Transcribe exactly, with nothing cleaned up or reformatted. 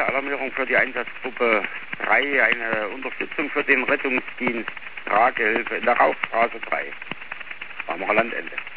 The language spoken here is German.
Alarmierung für die Einsatzgruppe drei, eine Unterstützung für den Rettungsdienst Tragehilfe in der Rauchstraße drei. Barmerer Landende.